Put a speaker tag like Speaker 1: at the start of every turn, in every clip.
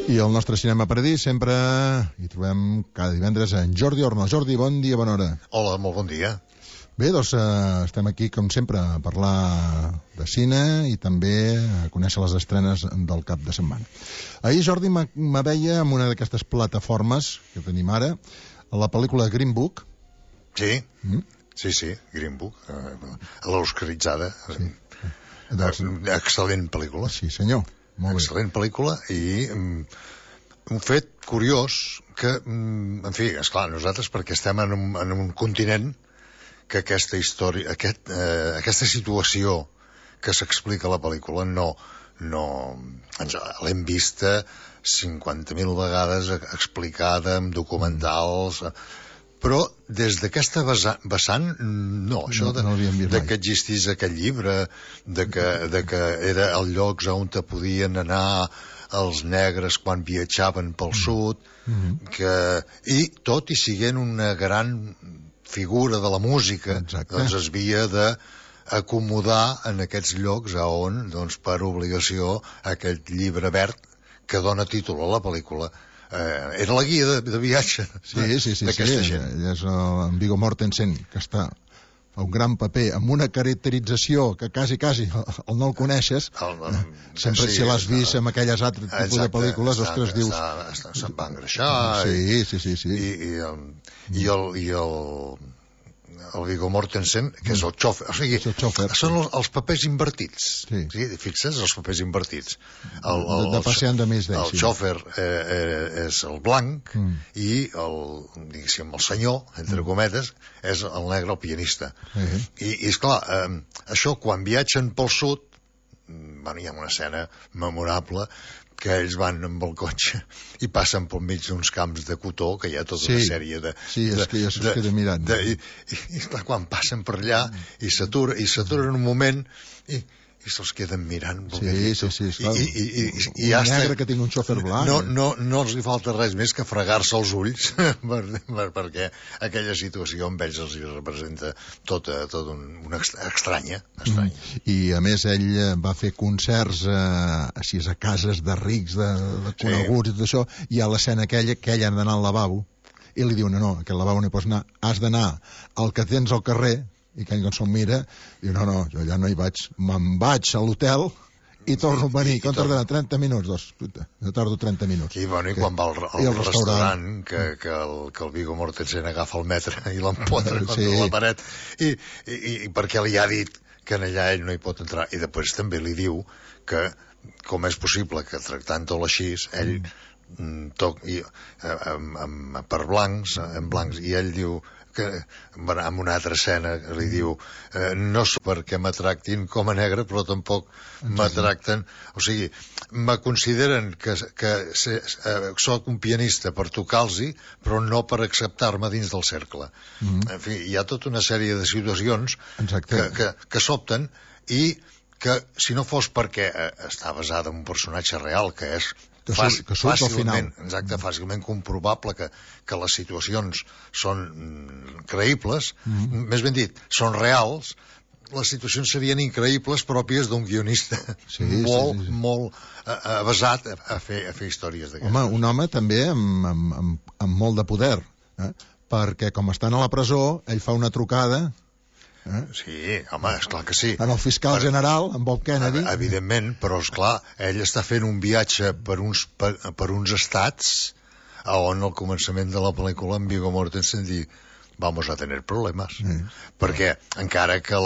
Speaker 1: I el nostre Cinema Paradís sempre hi trobem cada divendres en Jordi Orno. Jordi, bon dia, bona hora.
Speaker 2: Hola, molt bon dia.
Speaker 1: Bé, doncs estem aquí, com sempre, a parlar de cine i també a conèixer les estrenes del cap de setmana. Ahir, Jordi, me veia en una d'aquestes plataformes que tenim ara, la pel·lícula Green Book.
Speaker 2: Sí, sí, Green Book, l'oscaritzada. Sí. Excel·lent pel·lícula.
Speaker 1: Sí, senyor. Molt bé.
Speaker 2: Excel·lent pel·lícula i un fet curiós que, en fi, esclar, nosaltres perquè estem en un continent que aquesta història, aquesta situació que s'explica a la pel·lícula no l'hem vista 50.000 vegades explicada en documentals, però des d'aquesta vessant no, això de que existís aquest llibre, de que era el llocs on te podien anar els negres quan viatjaven pel sud, i tot i siguent una gran figura de la música, doncs es havia d'acomodar en aquests llocs on, doncs, per obligació, aquest llibre verd que dona títol a la pel·lícula era la guia de viatge d'aquesta gent.
Speaker 1: Ell és en Viggo Mortensen, que fa un gran paper amb una caracterització que quasi el no el coneixes, sempre si l'has vist en aquelles altres tipus de pel·lícules, ostres, dius...
Speaker 2: Se'n va engreixar.
Speaker 1: Sí.
Speaker 2: I el Viggo Mortensen, que és el xòfer, o sigui, són els papers invertits. Fixa't, els papers invertits.
Speaker 1: De passeant de més d'ell.
Speaker 2: El xòfer és el blanc i el senyor, entre cometes, és el negre, el pianista. I esclar, això quan viatgen pel sud, hi ha una escena memorable que ells van amb el cotxe i passen pel mig d'uns camps de cotó, que hi ha tota una sèrie de...
Speaker 1: Sí, és que ja se'ls queda mirant.
Speaker 2: I clar, quan passen per allà i s'aturen un moment i se'ls queden mirant.
Speaker 1: Sí, esclar. Un negre que tingui un xòfer blanc.
Speaker 2: No els hi falta res més que fregar-se els ulls perquè aquella situació amb ells els hi representa tota una estranya.
Speaker 1: I a més ell va fer concerts així a cases de rics, de coneguts i tot això, i hi ha l'escena aquella que ell ha d'anar al lavabo i li diu, no, aquest lavabo no hi pots anar, has d'anar al que tens al carrer. I que ell se'l mira, diu, no, jo allà no hi vaig, me'n vaig a l'hotel i torno a venir, que tardarà 30 minuts, jo tardo 30 minuts.
Speaker 2: I quan va al restaurant, que el Viggo Mortensen agafa el metre i l'empotra contra la paret, i perquè li ha dit que allà ell no hi pot entrar, i després també li diu que com és possible que tractant-ho així, ell per blancs, i ell diu que en una altra escena li diu no sé per què me tractin com a negre, però tampoc me tracten, o sigui, me consideren que soc un pianista per tocar-los, però no per acceptar-me dins del cercle. En fi, hi ha tota una sèrie de situacions que s'opten i que si no fos perquè està basada en un personatge real que és fàcilment comprovable que les situacions són creïbles, més ben dit, són reals, les situacions serien increïbles pròpies d'un guionista molt basat a fer històries d'aquestes.
Speaker 1: Home, un home també amb molt de poder, perquè com estan a la presó, ell fa una trucada...
Speaker 2: Sí, home, esclar que sí.
Speaker 1: En el fiscal general, en Bob Kennedy.
Speaker 2: Evidentment, però esclar, ell està fent un viatge per uns estats on al començament de la pel·lícula en Viggo Mortensen diu vamos a tener problemes. Perquè encara que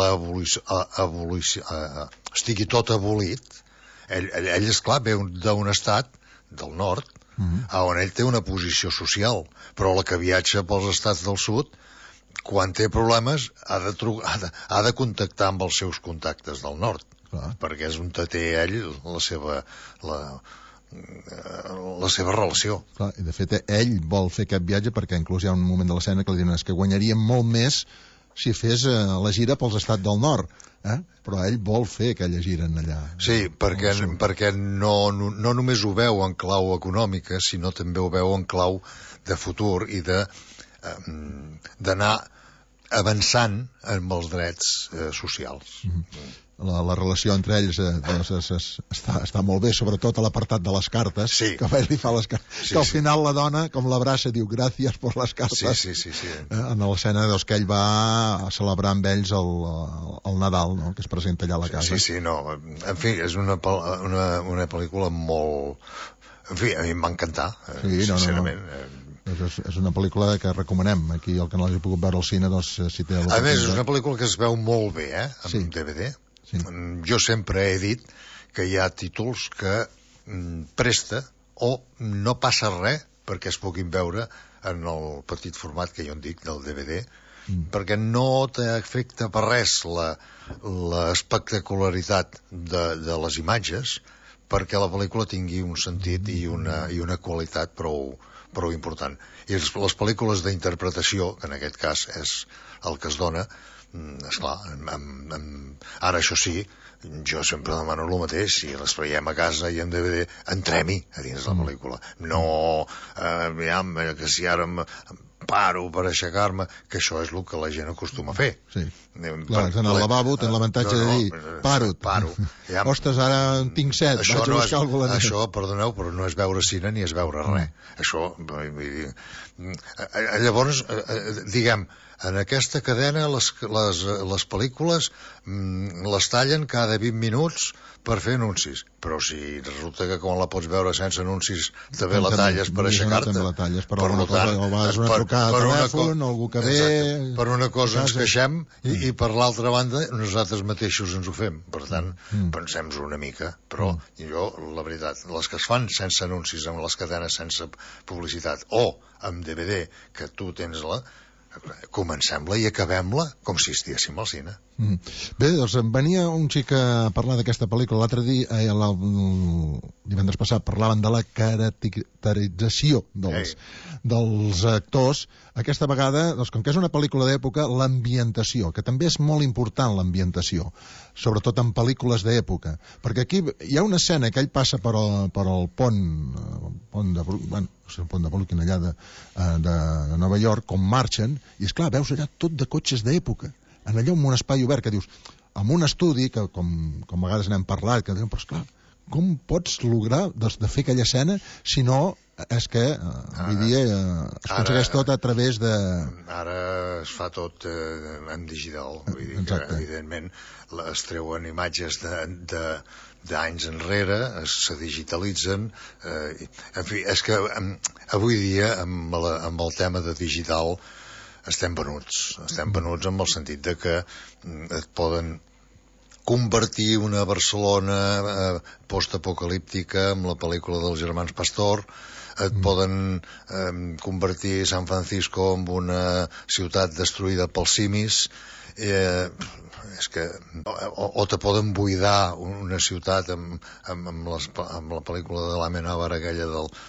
Speaker 2: estigui tot abolit, ell esclar, ve d'un estat del nord on ell té una posició social, però la que viatja pels estats del sud, quan té problemes ha de contactar amb els seus contactes del nord, perquè és on té ell la seva relació.
Speaker 1: I de fet ell vol fer aquest viatge perquè inclús hi ha un moment de l'escena que li diuen que guanyaria molt més si fes la gira pels estats del nord, però ell vol fer aquella gira allà.
Speaker 2: Sí, perquè no només ho veu en clau econòmica, sinó també ho veu en clau de futur i d'anar avançant amb els drets socials.
Speaker 1: La relació entre ells està molt bé, sobretot a l'apartat de les cartes, que ell li fa les cartes, que al final la dona, com l'abraça, diu gràcies per les cartes. En l'escena que ell va a celebrar amb ells el Nadal, no?, que es presenta allà a la casa.
Speaker 2: En fi, és una pel·lícula molt... En fi, a mi em va encantar, sincerament.
Speaker 1: És una pel·lícula que recomanem. Aquí, el que no l'hagi pogut veure al cine, doncs, si té...
Speaker 2: A més, és una pel·lícula que es veu molt bé, en DVD. Jo sempre he dit que hi ha títols que presta o no passa res perquè es puguin veure en el petit format que jo en dic del DVD, perquè no t'afecta per res l'espectacularitat de les imatges, perquè la pel·lícula tingui un sentit i una qualitat prou important. I les pel·lícules d'interpretació, que en aquest cas és el que es dona, esclar, ara això sí, jo sempre demano el mateix: si les veiem a casa i en DVD, entrem-hi a dins la pel·lícula, no aviam, que si ara paro per aixecar-me, que això és el que la gent acostuma a fer.
Speaker 1: Clar, en el lavabo tens l'avantatge de dir paro. Ostres, ara en tinc set, vaig a buscar alguna cosa.
Speaker 2: Això, perdoneu, però no és veure cine ni és veure res. Això, llavors, diguem, en aquesta cadena les pel·lícules les tallen cada 20 minuts per fer anuncis, però si resulta que quan la pots veure sense anuncis també la talles per aixecar-te,
Speaker 1: per una trucada de telèfon, algú que ve,
Speaker 2: per una cosa ens queixem i per l'altra banda nosaltres mateixos ens ho fem. Per tant, pensem-ho una mica, però jo, la veritat, les que es fan sense anuncis amb les cadenes sense publicitat o amb DVD, que tu tens-la, comencem-la i acabem-la com si estiguéssim al cine.
Speaker 1: Bé, doncs venia un xic a parlar d'aquesta pel·lícula l'altre dia, divendres passat parlaven de la caracterització dels actors. Aquesta vegada, doncs, com que és una pel·lícula d'època, l'ambientació, que també és molt important, l'ambientació, sobretot en pel·lícules d'època, perquè aquí hi ha una escena que ell passa per el pont de Brooklyn, allà de Nova York, com marxen, i esclar, veus allà tot de cotxes d'època, en allà en un espai obert, que dius, en un estudi, que com a vegades n'hem parlat, que diuen, però esclar, com pots lograr de fer aquella escena si no és que avui dia es aconsegueix tot a través de...
Speaker 2: Ara es fa tot en digital, vull dir que evidentment es treuen imatges d'anys enrere, se digitalitzen, en fi, és que avui dia amb el tema de digital estem venuts amb el sentit de que et poden convertir una Barcelona postapocalíptica amb la pel·lícula dels germans Pastor, et poden convertir San Francisco en una ciutat destruïda pels simis, o te poden buidar una ciutat amb la pel·lícula de l'Amenábar, aquella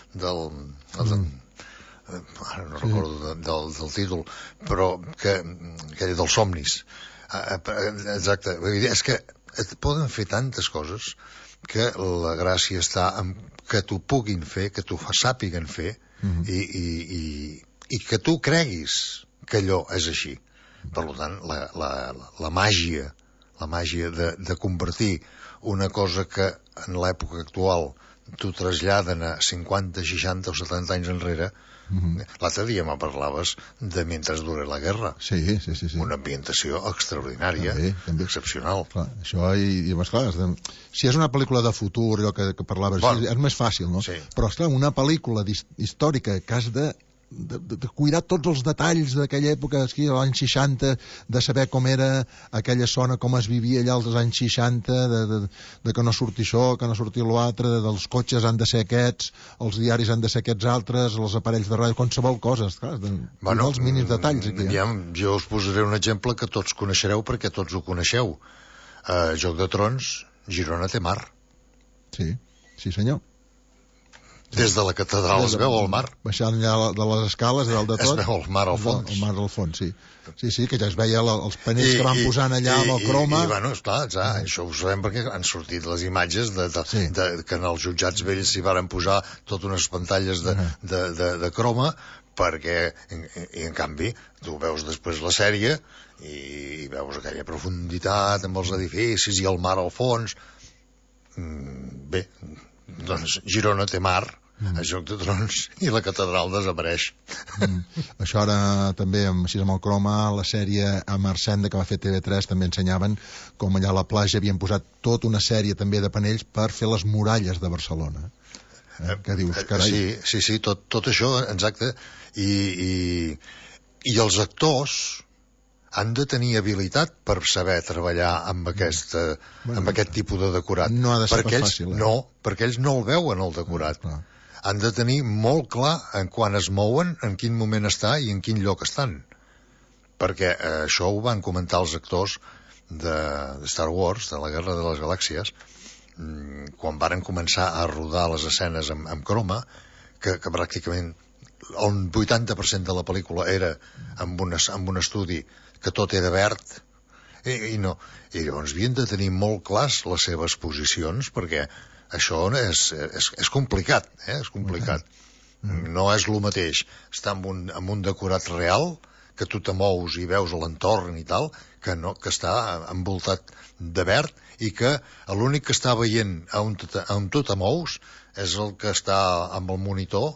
Speaker 2: ara no recordo del títol, però aquella dels somnis. Exacte, és que et poden fer tantes coses que la gràcia està en que t'ho puguin fer, que t'ho sàpiguen fer, i que tu creguis que allò és així. Per tant, la màgia de convertir una cosa que en l'època actual t'ho traslladen a 50, 60 o 70 anys enrere. L'altre dia me parlaves de Mentre dure la guerra.
Speaker 1: Sí.
Speaker 2: Una ambientació extraordinària, també. Excepcional. Clar,
Speaker 1: això, i clar, si és una pel·lícula de futur, allò que parlaves, és més fàcil, no? Sí. Però, esclar, una pel·lícula històrica que has de cuidar tots els detalls d'aquella època, aquí, a l'any 60, de saber com era aquella zona, com es vivia allà als anys 60, de que no surti això, que no surti l'altre, dels cotxes han de ser aquests, els diaris han de ser aquests altres, els aparells de ràdio, qualsevol cosa, esclar, els mínims detalls aquí.
Speaker 2: Jo us posaré un exemple que tots coneixereu perquè tots ho coneixeu. Joc de Trons, Girona té mar.
Speaker 1: Sí, senyor.
Speaker 2: Des de la catedral es veu el mar.
Speaker 1: Baixant allà de les escales, dalt de tot.
Speaker 2: Es veu el mar al fons.
Speaker 1: El mar al fons, sí. Sí, que ja es veia els panells que van posant allà amb el croma.
Speaker 2: I bueno, esclar, això ho sabem perquè han sortit les imatges que en els jutjats vells s'hi varen posar totes unes pantalles de croma perquè, i en canvi, tu veus després la sèrie i veus aquella profunditat amb els edificis i el mar al fons. Bé, doncs Girona té mar, a Joc de Trons, i la catedral desapareix.
Speaker 1: Això ara també, així amb el croma, la sèrie a Marcenda que va fer TV3 també ensenyaven com allà a la platja havien posat tota una sèrie també de panells per fer les muralles de Barcelona. Que dius, carai.
Speaker 2: Sí, tot això, exacte. I els actors han de tenir habilitat per saber treballar amb aquest tipus de decorat.
Speaker 1: No ha de ser fàcil.
Speaker 2: No, perquè ells no el veuen, el decorat. Han de tenir molt clar en quan es mouen, en quin moment està i en quin lloc estan. Perquè això ho van comentar els actors de Star Wars, de la Guerra de les Galàxies, quan varen començar a rodar les escenes amb croma, que pràcticament el 80% de la pel·lícula era amb un estudi que tot era verd, i llavors havien de tenir molt clars les seves posicions, perquè això és complicat, és complicat. No és el mateix estar amb un decorat real, que tu te mous i veus l'entorn i tal, que està envoltat de verd, i que l'únic que està veient on tu te mous és el que està amb el monitor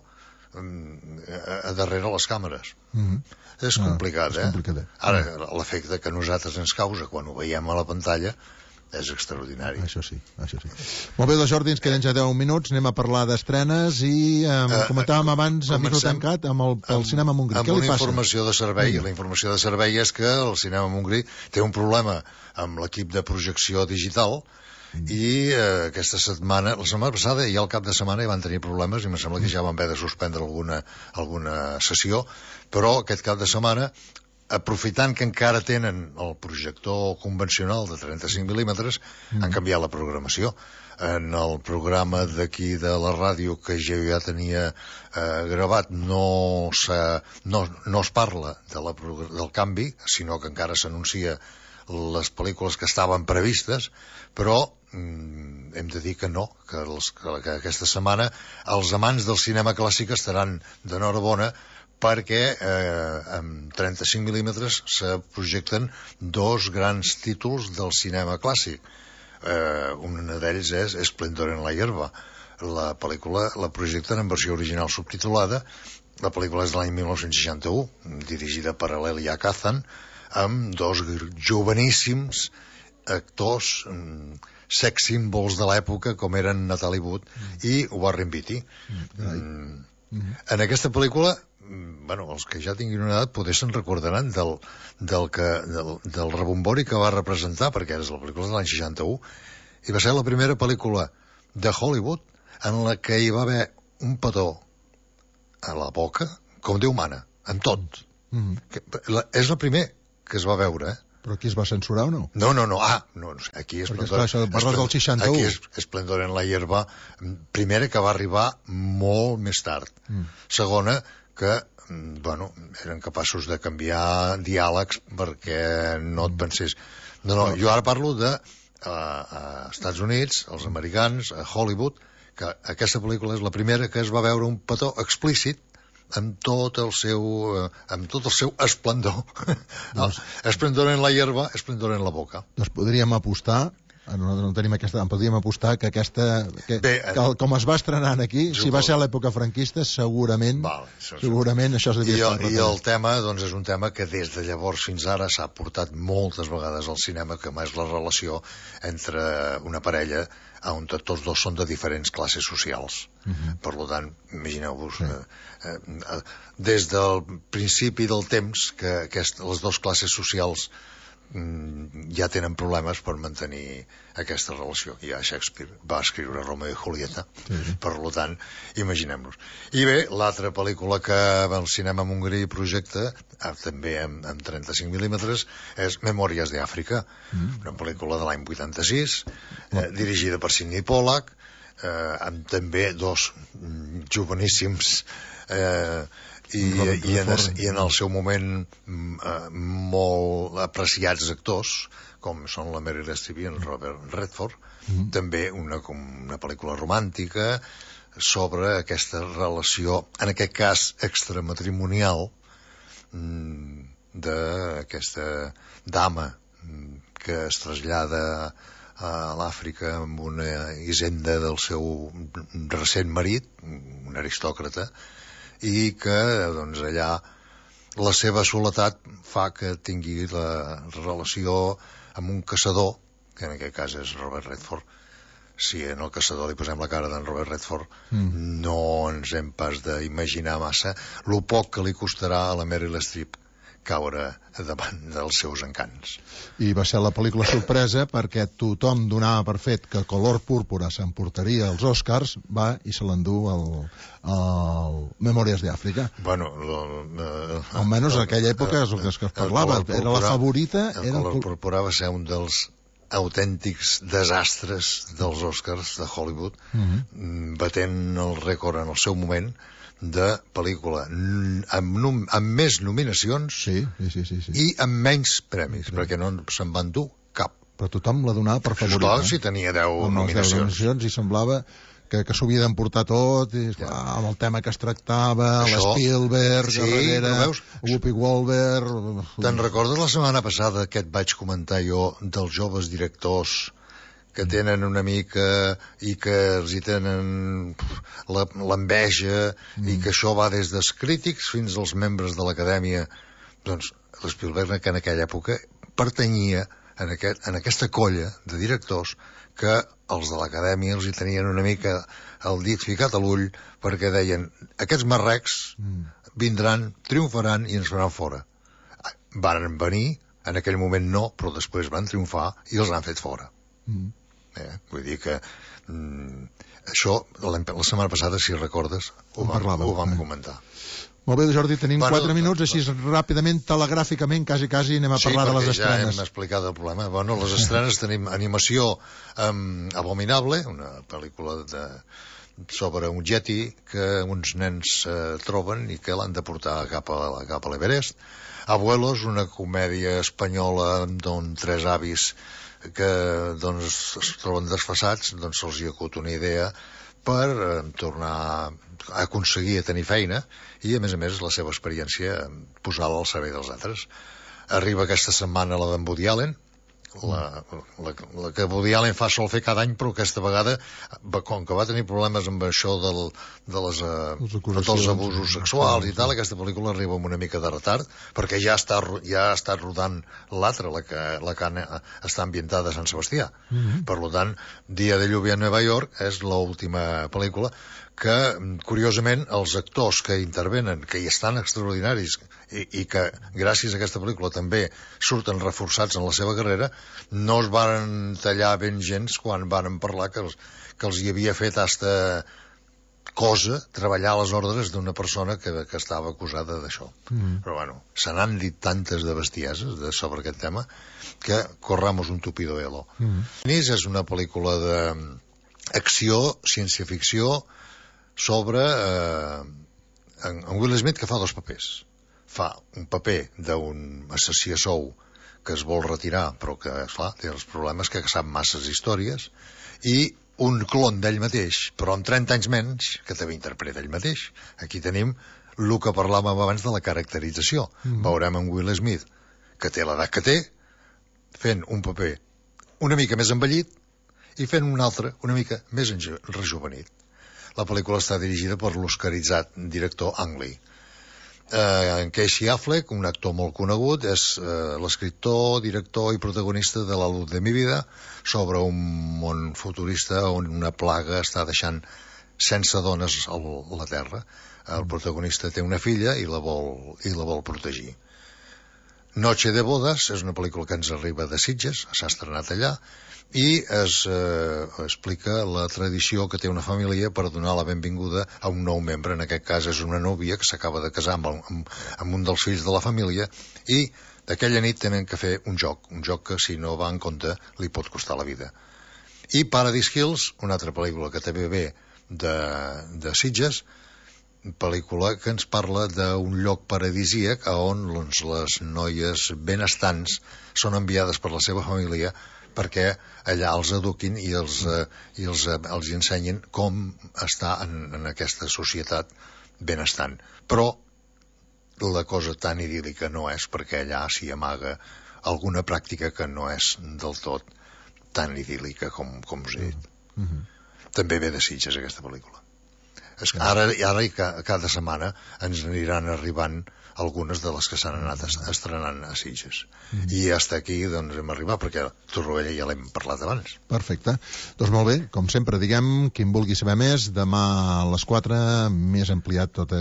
Speaker 2: a darrere les càmeres. És complicat, Ara, l'efecte que a nosaltres ens causa quan ho veiem a la pantalla és extraordinari.
Speaker 1: Això sí. Molt bé, doncs Jordi, ens queden ja 10 minuts, anem a parlar d'estrenes i comentàvem abans, a micro tancat, amb el Cinema Montgrí. Què li passa?
Speaker 2: Amb una informació de servei. La informació de servei és que el Cinema Montgrí té un problema amb l'equip de projecció digital i aquesta setmana, la setmana passada i al cap de setmana hi van tenir problemes i em sembla que ja van haver de suspendre alguna sessió, però aquest cap de setmana, aprofitant que encara tenen el projector convencional de 35 mil·límetres, han canviat la programació. En el programa d'aquí de la ràdio que jo ja tenia gravat no es parla del canvi, sinó que encara s'anuncia les pel·lícules que estaven previstes, però hem de dir que no, que aquesta setmana els amants del cinema clàssic estaran d'enhorabona, perquè amb 35 mil·límetres se projecten dos grans títols del cinema clàssic. Un d'ells és Esplendor en la hierba. La pel·lícula la projecten en versió original subtitulada. La pel·lícula és de l'any 1961, dirigida per Elia Kazan, amb dos joveníssims actors, sex símbols de l'època, com eren Natalie Wood i Warren Beatty. En aquesta pel·lícula, els que ja tinguin una edat potser se'n recordaran del rebombori que va representar, perquè era la pel·lícula de l'any 61, i va ser la primera pel·lícula de Hollywood en la que hi va haver un petó a la boca, com Déu mana, amb tot. És el primer que es va veure,
Speaker 1: Però aquí es va censurar o no?
Speaker 2: No. Aquí
Speaker 1: parles del 61.
Speaker 2: Aquí és Esplendor en la hierba, primera, que va arribar molt més tard. Segona, que eren capaços de canviar diàlegs perquè no et pensés. Jo ara parlo de Estats Units, els americans, a Hollywood, que aquesta pel·lícula és la primera que es va veure un petó explícit amb tot el seu esplendor. Esplendor en la hierba, esplendor en la boca.
Speaker 1: Doncs podríem apostar, no tenim podríem apostar que com es va estrenant aquí, si va ser a l'època franquista, segurament això es devia estar.
Speaker 2: I el tema, doncs, és un tema que des de llavors fins ara s'ha portat moltes vegades al cinema, que és la relació entre una parella on tots dos són de diferents classes socials. Per tant, imagineu-vos, des del principi del temps que les dues classes socials ja tenen problemes per mantenir aquesta relació. Ja Shakespeare va escriure Romeo i Julieta, per tant, imaginem-nos. I bé, l'altra pel·lícula que el Cinema Montgrí projecta, també amb 35 mil·límetres, és Memòries d'Àfrica, una pel·lícula de l'any 86, dirigida per Sidney Pollack, amb també dos joveníssims i en el seu moment molt apreciats actors, com són la Meryl Streep i el Robert Redford. També una pel·lícula romàntica, sobre aquesta relació, en aquest cas extramatrimonial, d'aquesta dama que es trasllada a l'Àfrica amb una hisenda del seu recent marit, un aristòcrata, i que doncs, allà la seva soledat fa que tingui la relació amb un caçador, que en aquest cas és Robert Redford. Si en el caçador li posem la cara d'en Robert Redford, no ens hem pas d'imaginar massa lo poc que li costarà a la Meryl Streep caure davant dels seus encants.
Speaker 1: I va ser la pel·lícula sorpresa perquè tothom donava per fet que Color Púrpura s'emportaria als Oscars, va i se l'endú al Memòries d'Àfrica.
Speaker 2: Bueno,
Speaker 1: almenys en aquella època és el que es parlava, era la favorita.
Speaker 2: El Color Púrpura va ser un dels autèntics desastres dels Oscars de Hollywood, batent el rècord en el seu moment de pel·lícula amb més nominacions i amb menys premis, perquè no se'n van dur cap.
Speaker 1: Però tothom la donava per favorita.
Speaker 2: Clar, si tenia 10 nominacions.
Speaker 1: I semblava que s'ho havia d'emportar tot, i, clar, amb el tema que es tractava, l'Spielberg, Whoopi Goldberg...
Speaker 2: Te'n recordes la setmana passada que et vaig comentar jo dels joves directors que tenen una mica i que els hi tenen l'enveja i que això va des dels crítics fins als membres de l'acadèmia? Doncs l'Spielberg que en aquella època pertanyia en aquesta colla de directors que els de l'acadèmia els hi tenien una mica el dit ficat a l'ull perquè deien, aquests marrecs vindran, triomfaran i ens faran fora. Van venir, en aquell moment no, però després van triomfar i els han fet fora. Vull dir que això la setmana passada, si recordes, ho vam comentar.
Speaker 1: Molt bé, Jordi, tenim 4 minuts, així ràpidament, telegràficament, quasi anem a parlar de les estrenes.
Speaker 2: Sí, perquè ja hem explicat el problema. Bueno, les estrenes tenim animació Abominable, una pel·lícula sobre un yeti que uns nens troben i que l'han de portar cap a l'Everest. Abuelos, una comèdia espanyola d'on 3 avis que doncs, es troben desfasats, doncs se'ls hi acut una idea per tornar a aconseguir a tenir feina i, a més, la seva experiència posar-la al servei dels altres. Arriba aquesta setmana la d'en Woody Allen, la que Woody Allen sol fer cada any, però aquesta vegada, com que va tenir problemes amb això dels abusos sexuals i tal, aquesta pel·lícula arriba amb una mica de retard, perquè ja ha estat rodant l'altra, la que està ambientada a Sant Sebastià. Per tant, Dia de lluvia a Nova York és l'última pel·lícula que, curiosament, els actors que intervenen, que hi estan extraordinaris i que, gràcies a aquesta pel·lícula, també surten reforçats en la seva carrera, no es varen tallar ben gens quan varen parlar que els hi havia fet cosa treballar a les ordres d'una persona que estava acusada d'això. Però, bueno, se n'han dit tantes de bestieses sobre aquest tema que corramos un tupido velo. Nis és una pel·lícula d'acció, ciència-ficció, sobre en Will Smith, que fa 2 papers. Fa un paper d'un assassí a sou que es vol retirar, però que, esclar, té els problemes que sap masses històries, i un clon d'ell mateix, però amb 30 anys menys, que també interpreta ell mateix. Aquí tenim el que parlàvem abans de la caracterització. Veurem en Will Smith, que té l'edat que té, fent un paper una mica més envellit i fent un altre una mica més rejuvenit. La pel·lícula està dirigida per l'oscaritzat director Ang Lee. En Casey Affleck, un actor molt conegut, és l'escriptor, director i protagonista de La luz de mi vida, sobre un món futurista on una plaga està deixant sense dones a la Terra. El protagonista té una filla i la vol protegir. Noche de bodas és una pel·lícula que ens arriba de Sitges, s'ha estrenat allà, i explica la tradició que té una família per donar la benvinguda a un nou membre. En aquest cas és una núvia que s'acaba de casar amb un dels fills de la família, i d'aquella nit tenen que fer un joc que, si no va en compte, li pot costar la vida. I Paradise Hills, una altra pel·lícula que també ve de Sitges, pel·lícula que ens parla d'un lloc paradisíac on les noies benestants són enviades per la seva família perquè allà els eduquin i els ensenyin com estar en aquesta societat benestant. Però la cosa tan idíl·lica no és, perquè allà s'hi amaga alguna pràctica que no és del tot tan idíl·lica com us he dit. També ve de Sitges, aquesta pel·lícula. Ara i cada setmana ens aniran arribant algunes de les que s'han anat estrenant a Sitges. I hasta aquí doncs hem arribat, perquè Torroella ja l'hem parlat abans.
Speaker 1: Perfecte. Doncs molt bé, com sempre diguem, qui en vulgui saber més, demà a les 4, més ampliat tota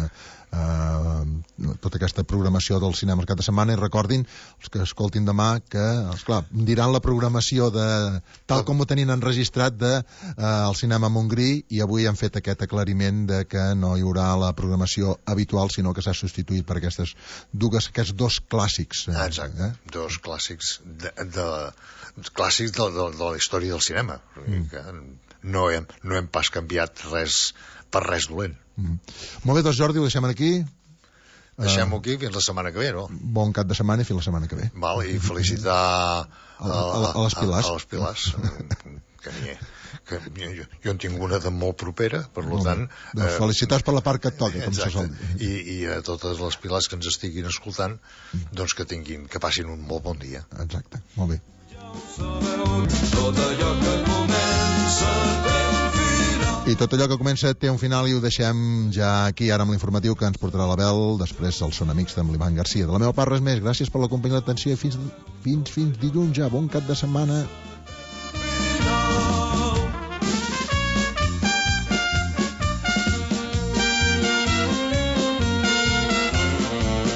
Speaker 1: aquesta programació del cinema el cap de setmana, i recordin, els que escoltin demà, que, esclar, diran la programació tal com ho tenien enregistrat del cinema Montgrí, i avui han fet aquest aclariment de que no hi haurà la programació habitual, sinó que s'ha substituït per aquests dos clàssics.
Speaker 2: Exacte, dos clàssics clàssics de la història del cinema. No hem pas canviat res per res dolent.
Speaker 1: Molt bé, doncs Jordi, ho deixem aquí.
Speaker 2: Deixem-ho aquí fins la setmana que ve, no?
Speaker 1: Bon cap de setmana i fins la setmana que ve.
Speaker 2: Val, i felicitar
Speaker 1: a les Pilars.
Speaker 2: A les Pilars, que n'hi ha. Jo en tinc una de molt propera, per tant...
Speaker 1: Doncs felicitats per la part que et toca, com se sol dir.
Speaker 2: I a totes les Pilars que ens estiguin escoltant, doncs que passin un molt bon dia.
Speaker 1: Exacte, molt bé. I tot allò que comença té un final, i ho deixem ja aquí, ara amb l'informatiu que ens portarà l'Abel, després el Son Amics amb l'Ivan Garcia. De la meva part res més, gràcies per la companyia i l'atenció, i fins dilluns ja, bon cap de setmana.